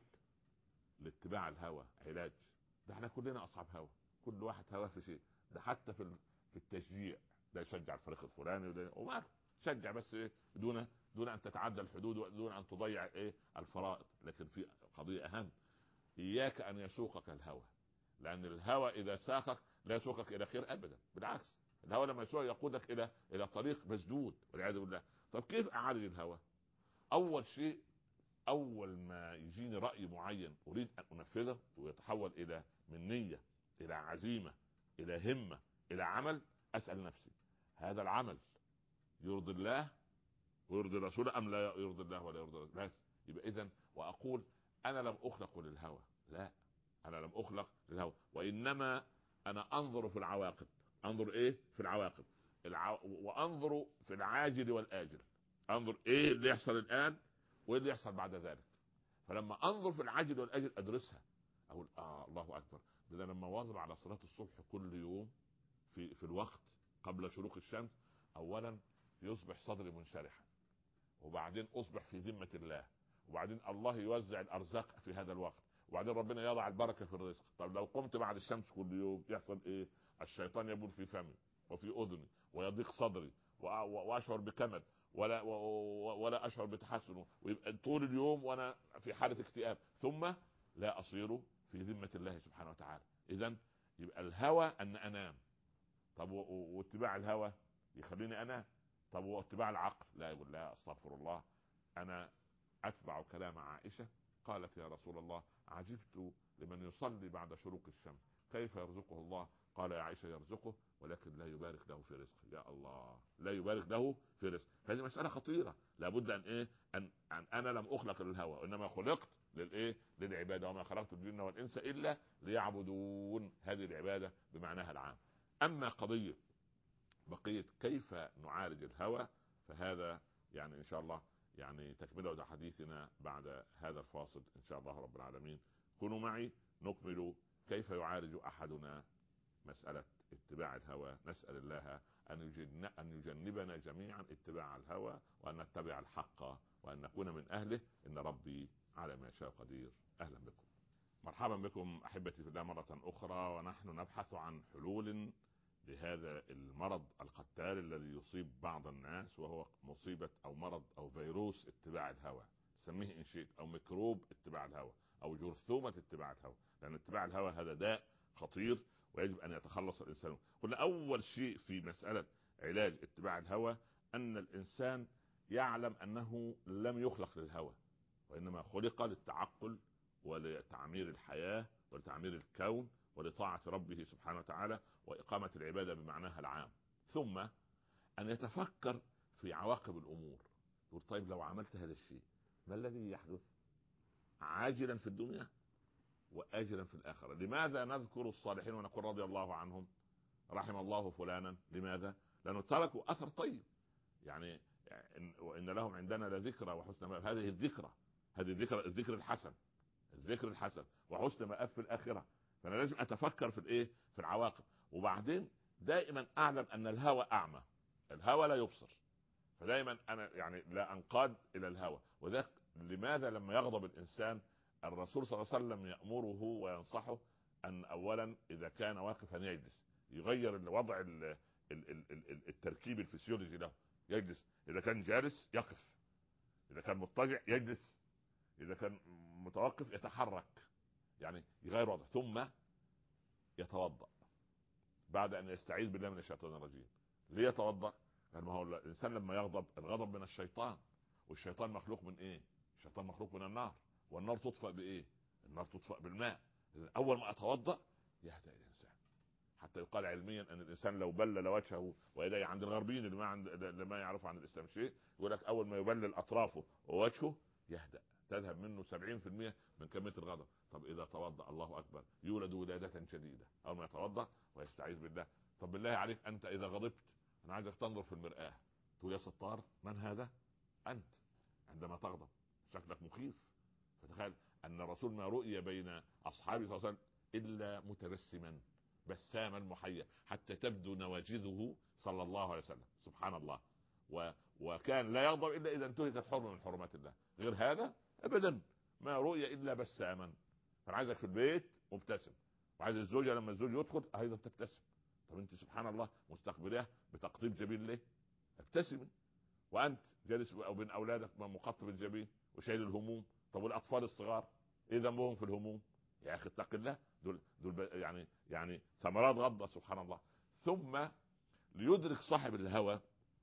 لاتباع الهوى علاج؟ ده احنا كلنا اصحاب هوى، كل واحد هواه في شيء. ده حتى في التشجيع، ده يشجع الفريق الفلاني وما شجع بس إيه؟ دون ان تتعدى الحدود ودون ان تضيع ايه؟ الفرائض. لكن في قضيه اهم، اياك ان يسوقك الهوى، لان الهوى اذا ساقك لا يسوقك الى خير ابدا، بالعكس الهوى لما يسوق يقودك الى طريق مسدود والعياذ بالله. طب كيف اعالج الهوى؟ اول شيء، اول ما يجيني راي معين اريد ان انفذه ويتحول الى من نيه الى عزيمه الى همه الى عمل، اسال نفسي هذا العمل يرضي الله ويرضي رسوله ام لا يرضي الله ولا يرضي رسوله؟ بس يبقى اذا واقول انا لم اخلق للهوى، لا، انا لم اخلق للهوى، وانما انا انظر في العواقب. انظر ايه؟ في العواقب. وانظر في العاجل والاجل، انظر ايه اللي يحصل الان وايه اللي يحصل بعد ذلك. فلما انظر في العاجل والاجل ادرسها، اقول الله اكبر، ده لما واظب على صلاه الصبح كل يوم في الوقت قبل شروق الشمس، اولا يصبح صدري منشرحا، وبعدين اصبح في ذمه الله، وبعدين الله يوزع الارزاق في هذا الوقت، وبعدين ربنا يضع البركه في الرزق. طب لو قمت بعد الشمس كل يوم يحصل ايه؟ الشيطان يبول في فمي وفي اذني ويضيق صدري واشعر بكمد ولا اشعر بتحسن، ويبقى طول اليوم وانا في حاله اكتئاب، ثم لا اصير في ذمه الله سبحانه وتعالى. اذا يبقى الهوى ان انام. طب واتباع الهوى يخليني انام. طب واتباع العقل؟ لا، يقول لا استغفر الله، انا اتبع كلام عائشه قالت يا رسول الله عجبت لمن يصلي بعد شروق الشمس كيف يرزقه الله؟ قال يا عائشه يرزقه ولكن لا يبارك له في رزقه. يا الله، لا يبارك له في رزقه. هذه مساله خطيره، لابد ان ايه؟ ان انا لم اخلق للهوى وانما خلقت للايه؟ للعباده. وما خلقت الجن والانس الا ليعبدون، هذه العباده بمعناها العام. اما قضيه بقيه كيف نعالج الهوى فهذا يعني ان شاء الله يعني تكمله حديثنا بعد هذا الفاصل ان شاء الله رب العالمين. كونوا معي نكمل كيف يعالج احدنا مسألة اتباع الهوى. نسأل الله أن يجنبنا جميعا اتباع الهوى، وأن نتبع الحق، وأن نكون من أهله. إن ربي على ما شاء قدير. أهلا بكم، مرحبا بكم أحبتي في الله مرة أخرى، ونحن نبحث عن حلول لهذا المرض القتال الذي يصيب بعض الناس، وهو مصيبة أو مرض أو فيروس اتباع الهوى. سميه إن شئت، أو ميكروب اتباع الهوى، أو جرثومة اتباع الهوى، لأن اتباع الهوى هذا داء خطير ويجب أن يتخلص الإنسان. قلنا أول شيء في مسألة علاج اتباع الهوى أن الإنسان يعلم أنه لم يخلق للهوى، وإنما خلق للتعقل ولتعمير الحياة ولتعمير الكون ولطاعة ربه سبحانه وتعالى وإقامة العبادة بمعناها العام. ثم أن يتفكر في عواقب الأمور، يقول طيب لو عملت هذا الشيء ما الذي يحدث عاجلا في الدنيا وآجلا في الآخرة؟ لماذا نذكر الصالحين ونقول رضي الله عنهم، رحم الله فلانا؟ لماذا؟ لأنه تركوا أثر طيب. يعني وإن لهم عندنا لذكرى وحسن مآب. هذه الذكرى، الذكر الحسن، الذكر الحسن وحسن مآب في الآخرة. فأنا لازم أتفكر في الإيه، في العواقب. وبعدين دائما أعلم أن الهوى أعمى، الهوى لا يبصر، فدائما أنا يعني لا أنقاد إلى الهوى. وذلك لماذا لما يغضب الإنسان الرسول صلى الله عليه وسلم يأمره وينصحه أن أولا إذا كان واقفا يجلس، يغير الوضع التركيب الفسيولوجي له، يجلس. إذا كان جالس يقف، إذا كان مضطجع يجلس، إذا كان متوقف يتحرك، يعني يغير وضع. ثم يتوضأ بعد أن يستعيذ بالله من الشيطان الرجيم. ليه يتوضأ؟ قال ما هو الإنسان لما يغضب، الغضب من الشيطان، والشيطان مخلوق من إيه؟ الشيطان مخلوق من النار، والنار تطفأ بإيه؟ النار تطفأ بالماء. أول ما أتوضأ يهدأ الإنسان. حتى يقال علميا ان الانسان لو بلل وجهه ويديه، عند الغربيين اللي ما يعرفوا عن الاسلام شيء، يقول لك اول ما يبلل اطرافه ووجهه يهدأ، تذهب منه 70% من كميه الغضب. طب اذا توضأ، الله اكبر، يولد ولاده شديده اول ما يتوضأ ويستعيذ بالله. طب بالله عليك انت اذا غضبت، انا عايزك تنظر في المرآة تقول يا ستار من هذا؟ انت عندما تغضب شكلك مخيف. فتخيل ان الرسول ما رؤي بين اصحابه صلى الله عليه وسلم الا متبسما بساما محيا حتى تبدو نواجذه صلى الله عليه وسلم. سبحان الله. وكان لا يغضب الا اذا انتهكت حرمه من حرمات الله، غير هذا ابدا ما رؤي الا بساما. فانا عايزك في البيت مبتسم، وعايز الزوجه لما الزوج يدخل ايضا تبتسم. طب انت سبحان الله مستقبلاه بتقطيب جبين ليه؟ ابتسمي. وانت جالس او بين اولادك مقطب الجبين وشايل الهموم. طب والاطفال الصغار ايه ذنبهم في الهموم؟ يا اخي اتق الله، دول يعني ثمرات غضة سبحان الله. ثم ليدرك صاحب الهوى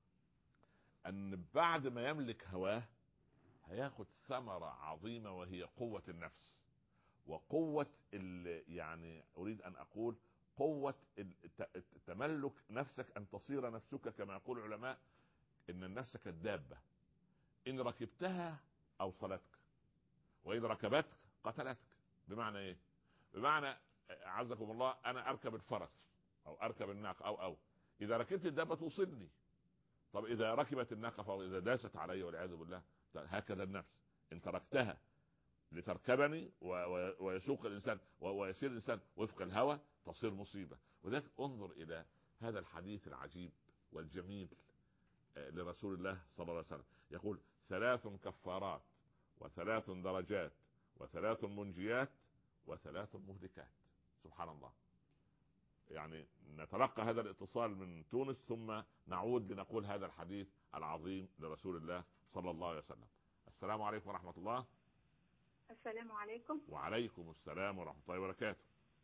ان بعد ما يملك هواه هياخد ثمرة عظيمة، وهي قوة النفس وقوة يعني اريد ان اقول قوة تملك نفسك، ان تصير نفسك كما يقول العلماء ان النفس كالدابة، ان ركبتها اوصلتك وان ركبتك قتلتك. بمعنى ايه؟ بمعنى عزكم الله انا اركب الفرس او اركب الناقه او اذا ركبت الدابه توصلني. طب اذا ركبت الناقه فاذا داست علي والعياذ بالله. هكذا النفس ان تركتها لتركبني ويسوق الانسان ويسير الانسان وفق الهوى تصير مصيبه. وذلك انظر الى هذا الحديث العجيب والجميل لرسول الله صلى الله عليه وسلم، يقول 3 كفارات و3 درجات و3 منجيات و3 مهلكات. سبحان الله. يعني نتلقى هذا الاتصال من تونس ثم نعود لنقول هذا الحديث العظيم لرسول الله صلى الله عليه وسلم. السلام عليكم ورحمة الله. السلام عليكم. وعليكم السلام ورحمة الله وبركاته.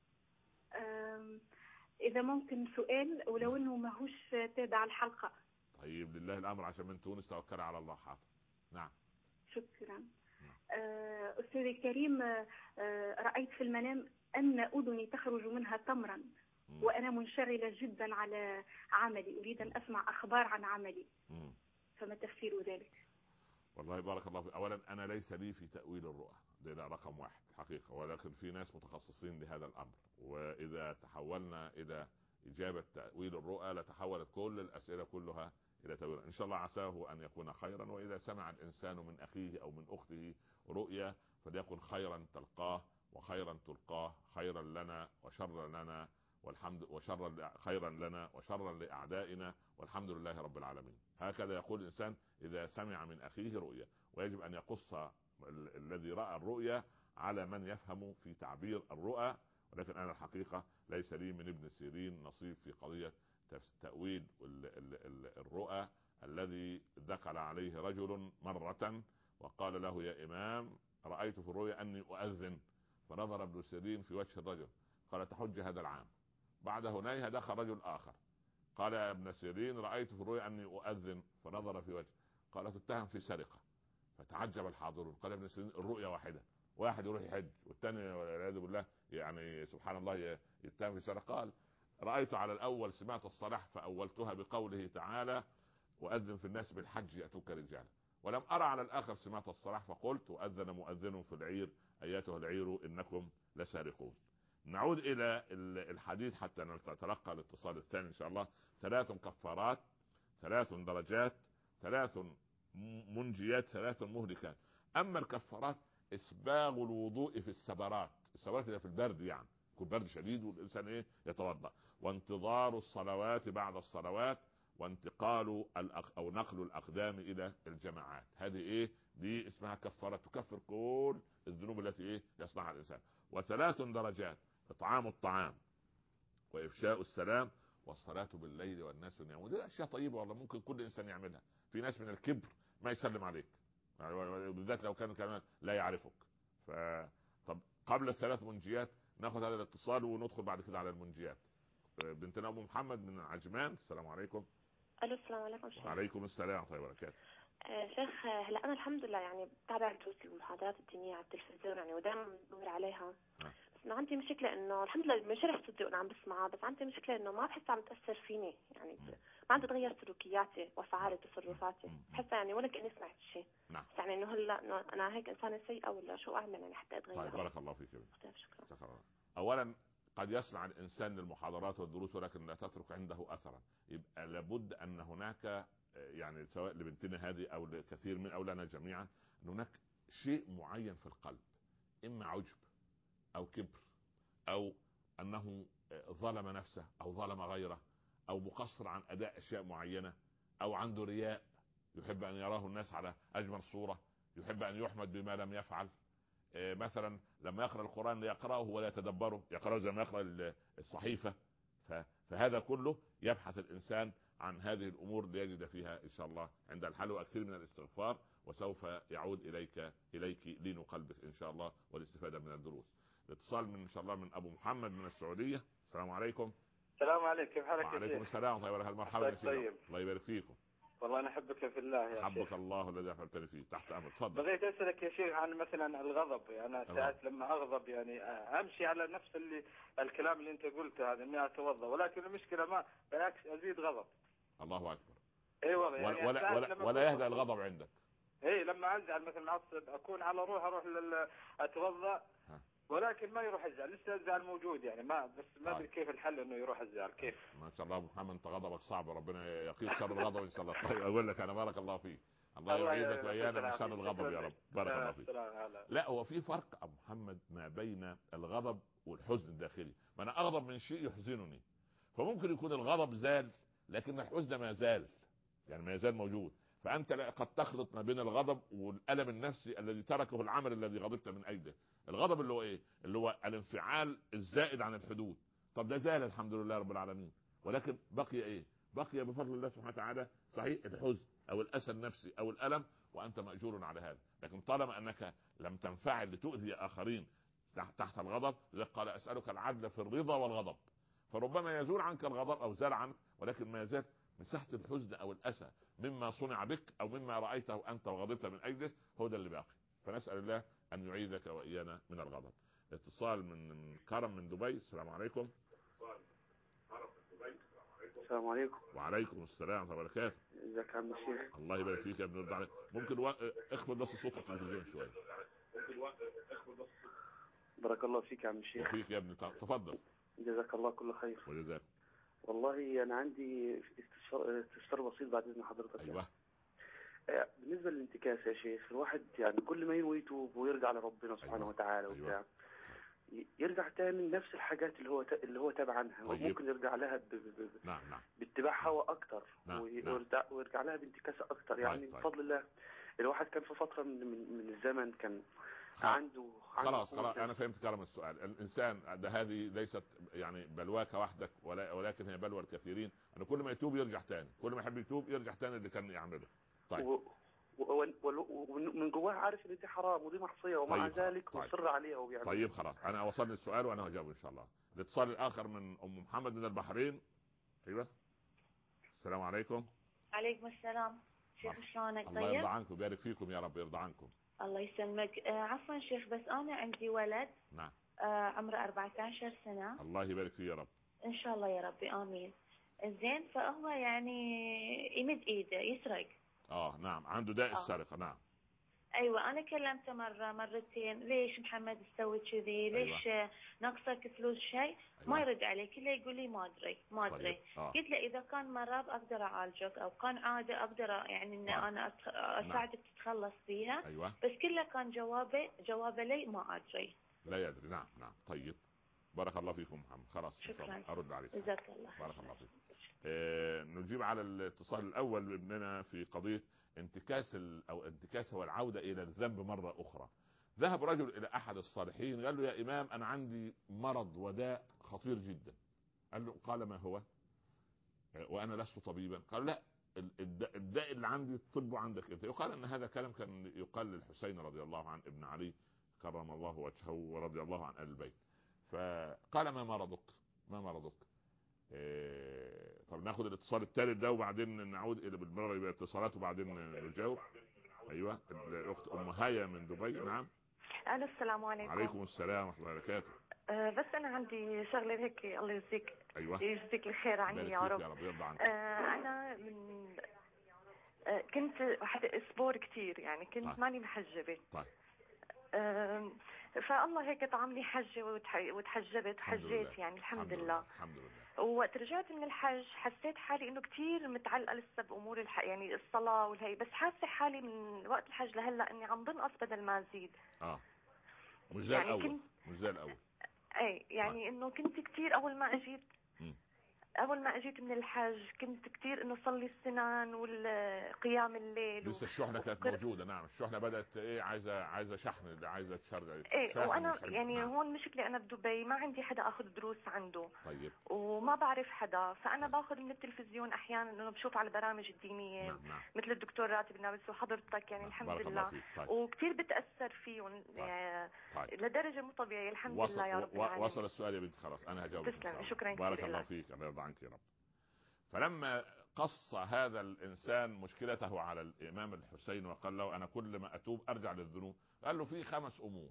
إذا ممكن سؤال ولو أنه ماهوش تابع الحلقة. طيب لله الأمر، عشان من تونس توكل على الله. حاضر. نعم. شكرا. أستاذي الكريم، رأيت في المنام أن أذني تخرج منها تمرا وأنا منشغلة جدا على عملي، أريد أن أسمع أخبار عن عملي. فما تفسير ذلك؟ والله بارك الله فيك. أولا أنا ليس لي في تأويل الرؤى، ده رقم 1 حقيقة، ولكن في ناس متخصصين لهذا الأمر. وإذا تحولنا إلى إجابة تأويل الرؤى لتحولت كل الأسئلة كلها إلى تأويل. إن شاء الله عساه أن يكون خيرا. وإذا سمع الإنسان من أخيه أو من أخته رؤيا فليكن خيرا تلقاه وخيرا تلقاه، خيرا لنا وشرا لنا والحمد، وشرا خيرا لنا وشرا لأعدائنا والحمد لله رب العالمين. هكذا يقول الإنسان إذا سمع من أخيه رؤيا. ويجب أن يقص الذي رأى الرؤيا على من يفهم في تعبير الرؤى. ولكن أنا الحقيقة ليس لي من ابن سيرين نصيب في قضية تأويل الرؤى. الذي دخل عليه رجل مرة وقال له يا إمام رأيت في الرؤيا أني أؤذن، فنظر ابن سيرين في وجه الرجل قال تحج هذا العام. بعد هنيها دخل رجل آخر قال يا ابن سيرين رأيت في الرؤيا أني أؤذن، فنظر في وجه قال تتهم في سرقة. فتعجب الحاضرون، قال ابن سيرين الرؤيا واحدة، واحد يروح يحج والثاني والعياذ بالله يعني سبحان الله يتهم في سرقة. قال رأيت على الأول سمعت الصلاح فأولتها بقوله تعالى وأذن في الناس بالحج يأتوك رجالا، ولم أرى على الآخر سمعت الصلاح فقلت وأذن مؤذن في العير أيتها العير إنكم لسارقون. نعود إلى الحديث حتى نتلقى الاتصال الثاني إن شاء الله. 3 كفارات، 3 درجات، 3 منجيات، 3 مهلكات. أما الكفارات إسباغ الوضوء في السبرات، السبرات اللي في البرد يعني يكون برد شديد والإنسان يتوضأ، وانتظار الصلوات بعد الصلوات، وانتقال أو نقل الأقدام إلى الجماعات. هذه دي اسمها كفارة تكفر كل الذنوب التي يصنعها الإنسان. و3 درجات إطعام الطعام وإفشاء السلام والصلاة بالليل والناس ينامون. ودي أشياء طيبة والله ممكن كل إنسان يعملها. في ناس من الكبر ما يسلم عليك بالذات لو كان كمان لا يعرفك. طب قبل ال3 منجيات ناخذ هذا الاتصال وندخل بعد كده على المنجيات. بنتنا أم محمد من عجمان. السلام عليكم. الو السلام عليكم شيخ. وعليكم السلام ورحمة الله وبركاته. شيخ هلا انا الحمد لله يعني بتابع دروس المحاضرات الدينيه على التلفزيون يعني ودائما بدور عليها. بس انه عندي مشكله انه الحمد لله منشرح صدري وانا عم بسمعها، بس عندي مشكله انه ما بحس عم تاثر فيني، يعني ما عم تتغير سلوكياتي وافعالي وتصرفاتي، بحسها يعني ولا كاني سمعت شيء. بس يعني انه هلا انه انا هيك انسانه سيئه ولا شو اعمل يعني حتى اتغير؟ طيب بارك الله فيك. شكرا. اولا قد يسمع الانسان للمحاضرات والدروس ولكن لا تترك عنده اثرا، يبقى لابد ان هناك يعني سواء لبنتنا هذه او لكثير من او لنا جميعا ان هناك شيء معين في القلب، اما عجب او كبر او انه ظلم نفسه او ظلم غيره او مقصر عن اداء اشياء معينه او عنده رياء، يحب ان يراه الناس على اجمل صوره، يحب ان يحمد بما لم يفعل. مثلا لما يقرأ القرآن يقرأه ولا يتدبره، يقرأه زي ما يقرأ الصحيفة. فهذا كله يبحث الإنسان عن هذه الأمور ليجد فيها إن شاء الله عند الحل وأكثر من الاستغفار، وسوف يعود إليك لين قلبك إن شاء الله والاستفادة من الدروس. الاتصال من إن شاء الله من أبو محمد من السعودية. السلام عليكم. السلام عليكم، كيف حالك؟ وعليكم السلام ورحمة الله وبركاته. مرحبا يا سيدي. الله يبارك فيكم. والله انا احبك في الله يا حبك شيخ. الله الذي احببتني فيه. تحت امر. تفضل. بغيت اسالك يا شيخ عن مثلا الغضب. انا ساعات لما اغضب يعني امشي على نفس الكلام اللي انت قلته هذا اني اتوضا، ولكن المشكله ما بالعكس ازيد غضب. الله اكبر. اي والله يعني ولا يهدأ الغضب عندك. اي لما ازعل مثلا معصب اكون على اروح اتوضا، ولكن ما يروح الزعل، لسه الزعل موجود يعني ما ادري كيف الحل انه يروح الزعل كيف. ما شاء الله ابو محمد انت غضبك صعب، ربنا يقيك شر الغضب ان شاء الله. طيب اقول لك انا بارك الله فيك، الله يعيدك وايانا من شر الغضب يا رب. بارك الله فيك. لا هو في فرق ابو محمد ما بين الغضب والحزن الداخلي. ما انا اغضب من شيء يحزنني، فممكن يكون الغضب زال لكن الحزن ما زال، يعني ما يزال موجود. فانت قد تخلط ما بين الغضب والالم النفسي الذي تركه العمل الذي غضبت من اجله. الغضب اللي هو اللي هو الانفعال الزائد عن الحدود. طب ده زال الحمد لله رب العالمين، ولكن بقي بقي بفضل الله سبحانه وتعالى صحيح الحزن او الاسى النفسي او الالم، وانت ماجور على هذا. لكن طالما انك لم تنفعل لتؤذي اخرين تحت الغضب، قال اسالك العدل في الرضا والغضب. فربما يزول عنك الغضب او زال عنك، ولكن ما يزال مساحة الحزن او الاسى مما صنع بك او مما رايته انت وغضبت من اجله، هو ده اللي باقي. فنسال الله ان يعيذك وايانا من الغضب. اتصال من كرم من دبي. السلام عليكم. السلام عليكم. وعليكم السلام ورحمه الله وبركاته. ازيك يا عم الشيخ؟ الله يبارك فيك يا ابن يرضى عليك. ممكن اخفض بس صوت التلفزيون شويه. بارك الله فيك يا عم الشيخ. وفيك يا ابن. تفضل. جزاك الله كل خير. وجزاك. والله انا عندي استفسار بسيط بعد اذن حضرتك. ايوه. بالنسبه للانتكاس يا شيخ، الواحد يعني كل ما ينوي يتوب ويرجع لربنا سبحانه وتعالى وبتاع، يرجع تاني نفس الحاجات اللي هو تاب عنها. طيب. وممكن يرجع لها نعم. باتباع هوى اكتر. نعم. ويرجع لها بانتكاسه اكتر. يعني طيب. بفضل الله الواحد كان في فتره من الزمن كان عنده خلاص انا فهمت كلام السؤال. الانسان ده هذه ليست يعني بلواك وحدك ولكن هي بلوى الكثيرين، انه كل ما يتوب يرجع تاني، كل ما يحب يتوب يرجع تاني اللي كان يعمله. طيب. ومن جواه عارف ان دي حرام ودي معصيه ومع ذلك مصر عليها وبيعمل. طيب خلاص انا وصلني السؤال وانا هجاوب ان شاء الله. الاتصال الاخر من ام محمد من البحرين. ايوه. السلام عليكم. عليكم السلام. شيخ شلونك؟ الله يرضى طيب. عنكم ويبارك فيكم يا رب يرضى عنكم. الله يسلمك. عفوا شيخ، بس انا عندي ولد نعم. عمره 14 سنة. الله يبارك فيه يا رب. ان شاء الله يا ربي امين. زين، فهو يعني يمد ايده يسرق. نعم، عنده داء السرقة. نعم. ايوه، انا كلمته مرة مرتين، ليش محمد تسوي كذي؟ ليش ناقصك فلوس شيء؟ ما يرد علي، كله يقول لي ما ادري ما ادري. قلت له اذا كان مرض اقدر اعالجك، او كان عادة اقدر يعني ان انا اساعدك تتخلص فيها. بس كله كان جوابه لي ما ادري، لا يدري. نعم. طيب، بارك الله فيكم محمد. خلاص شكرا، ارد عليك. جزاك الله. بارك الله فيك. نجيب على الاتصال الاول بابننا في قضيه انتكاس والعوده الى الذنب مره اخرى. ذهب رجل الى احد الصالحين قال له: يا امام، انا عندي مرض وداء خطير جدا. قال: ما هو؟ وانا لست طبيبا. قال: لا، الداء اللي عندي الطب عندك انت. يقال ان هذا كلام كان يقال للحسين رضي الله عن ابن علي كرم الله وجهه ورضي الله عن اهل البيت. فقال: ما مرضك؟ طب ناخد الاتصال الثالث ده وبعدين نعود الى بالمره يبقى اتصالات وبعدين نجاوب. ايوه، الاخت ام هيا من دبي. نعم. السلام عليكم. وعليكم السلام ورحمه الله وبركاته. بس انا عندي شغله هيك، الله يجزيك. ايوه، يجزيك الخير عني يا رب. يا رب يرضى عنك. انا من كنت سبور كتير، يعني كنت ماني محجبه. طيب. فالله هيك طعمني حجه وتحجبت وحجيت، يعني الحمد لله. الحمد لله. ووقت رجعت من الحج حسيت حالي انه كتير متعلقه لسه بامور يعني الصلاه والهي، بس حاسه حالي من وقت الحج لهلا اني عم بنقص بدل ما ازيد. مش زي يعني الاول. مش زي الاول. اي يعني انه كنت كتير اول ما اجيت من الحج كنت كتير انه صلي السنن والقيام الليل. لسه الشحنه كانت موجوده. نعم، الشحنه بدات عايزه شحن، عايزه تشرع. وانا يعني هون مشكلة انا بدبي ما عندي حدا اخذ دروس عنده. طيب. وما بعرف حدا، فانا باخذ من التلفزيون احيانا انه بشوف على البرامج الدينيه. نعم. مثل الدكتور راتب النابلسي وحضرتك، يعني الحمد لله. وكتير بتاثر فيهم. لدرجه مو طبيعيه. الحمد لله يا رب العالمين. وصل السؤال يا بنت. خلاص انا هجاوبك. تسلم، شكرا كثير. بارك الله فيك، الله يرضى عنك يا رب. فلما قص هذا الانسان مشكلته على الامام الحسين وقال له: انا كل ما اتوب ارجع للذنوب، قال له: في 5 امور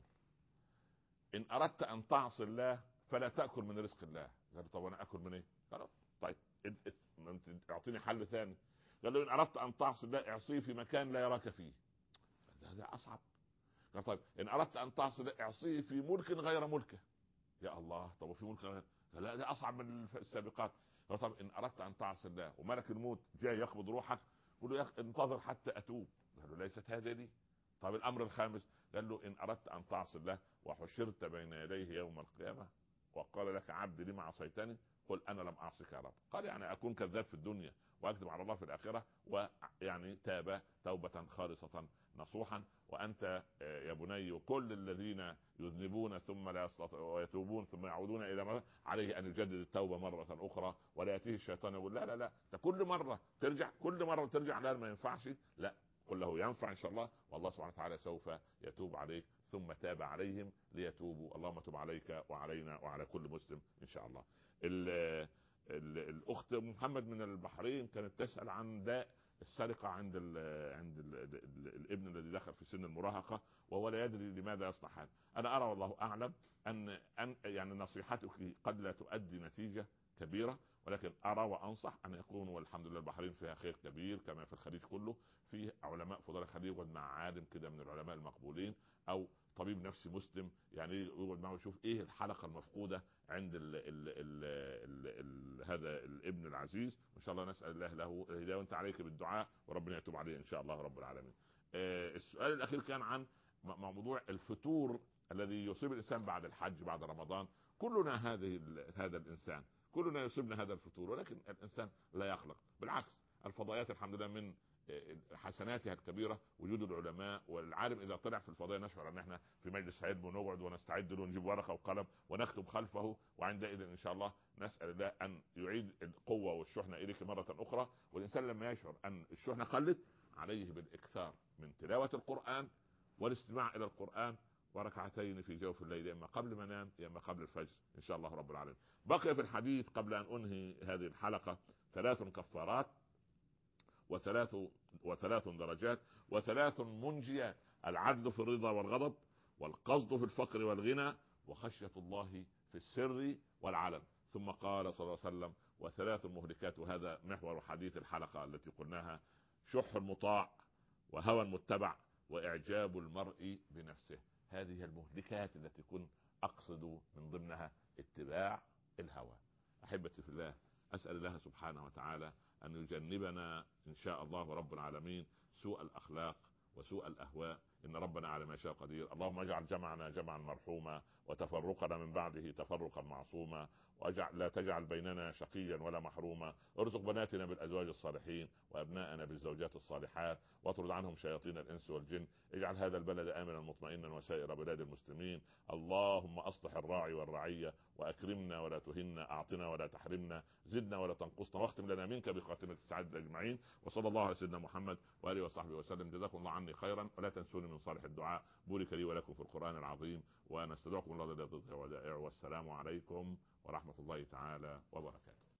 ان اردت ان تعصي الله فلا تاكل من رزق الله. قال: طب انا اكل من ايه؟ قال: طيب اعطيني حل ثاني. قال له: ان اردت ان تعصي الله اعصيه في مكان لا يراك فيه. هذا اصعب. قال: طيب ان اردت ان تعصي الله اعصيه في ملك غير ملكه. يا الله، طب وفي ملك غير؟ لا، ده اصعب من السابقات. قال: طب ان اردت ان تعصي الله وملك الموت جاي يقبض روحك، قل له: انتظر حتى اتوب. قال له: ليست هذه لي. طب الامر الخامس، قال له: ان اردت ان تعصي الله وحشرت بين يديه يوم القيامه وقال لك: عبدي لما عصيتني، قل انا لم اعصك يا رب. قال: يعني اكون كذاب في الدنيا واكذب على الله في الاخره، ويعني تاب توبه خالصه نصوحا. وانت يا بني وكل الذين يذنبون ثم لا ويتوبون ثم يعودون الى ما عليه ان يجدد التوبه مره اخرى، ولا ياتيه الشيطان يقول: لا انت كل مره ترجع لا ما ينفعش. لا، قل له ينفع ان شاء الله، والله سبحانه وتعالى سوف يتوب عليك. ثم تاب عليهم ليتوبوا. اللهم تب عليك وعلينا وعلى كل مسلم ان شاء الله. الاخت محمد من البحرين كانت تسأل عن داء السرقة عند الابن الذي دخل في سن المراهقة وهو لا يدري لماذا يصنع هذا. انا ارى والله اعلم ان يعني نصيحتك قد لا تؤدي نتيجة كبيرة، ولكن ارى وانصح ان يكون، والحمد لله البحرين فيها خير كبير كما في الخليج كله، في علماء فضلاء الخليج يقعد مع عالم كده من العلماء المقبولين او طبيب نفسي مسلم، يعني يقعد معه يشوف ايه الحلقة المفقودة عند هذا الابن العزيز. وان شاء الله نسأل الله له الهداية، وانت عليك بالدعاء وربنا يتوب عليه ان شاا الله رب العالمين. السؤال الاخير كان عن موضوع الفتور الذي يصيب الانسان بعد الحج بعد رمضان. كلنا هذا الانسان كلنا يصيبنا هذا الفتور، ولكن الانسان لا يخلق. بالعكس، الفضائيات الحمد لله من حسناتها الكبيرة وجود العلماء والعالم. إذا طلع في الفضائية نشعر أن احنا في مجلس علم ونقعد ونستعد له ونجيب ورقة وقلم ونكتب خلفه، وعندئذ إن شاء الله نسأل الله أن يعيد القوة والشحنة إليك مرة أخرى. والإنسان لما يشعر أن الشحنة قلت عليه بالإكثار من تلاوة القرآن والاستماع إلى القرآن وركعتين في جوف الليل، إما قبل منام إما قبل الفجر إن شاء الله رب العالمين. بقي في الحديث قبل أن أنهي هذه الحلقة 3 كفارات وثلاث درجات، وثلاث منجيات: العدل في الرضا والغضب، والقصد في الفقر والغنى، وخشية الله في السر والعلن. ثم قال صلى الله عليه وسلم: وثلاث مهلكات. وهذا محور حديث الحلقة التي قلناها: شح مطاع، وهوى متبع، وإعجاب المرء بنفسه. هذه المهلكات التي كن أقصد من ضمنها اتباع الهوى. أحبتي في الله، أسأل الله سبحانه وتعالى أن يجنبنا إن شاء الله رب العالمين سوء الأخلاق وسوء الأهواء، إن ربنا على ما شاء قدير. اللهم اجعل جمعنا جمعا مرحوما، وتفرقنا من بعده تفرقا معصوما، لا تجعل بيننا شقيا ولا محروما. ارزق بناتنا بالأزواج الصالحين، وأبناءنا بالزوجات الصالحات، واطرد عنهم شياطين الإنس والجن. اجعل هذا البلد آمنا مطمئنا، وسائر بلاد المسلمين. اللهم أصلح الراعي والرعية، وأكرمنا ولا تهنا، أعطنا ولا تحرمنا، زدنا ولا تنقصنا، واختم لنا منك بخاتمة السعادة أجمعين. وصلى الله على سيدنا محمد وآله وصحبه وسلم. جزاكم الله عني خيرا، ولا تنسوني من صالح الدعاء. بورك لي ولكم في القرآن العظيم، وأنا استودعكم الله الذي لا تضيع ودائعه. والسلام عليكم ورحمة الله تعالى وبركاته.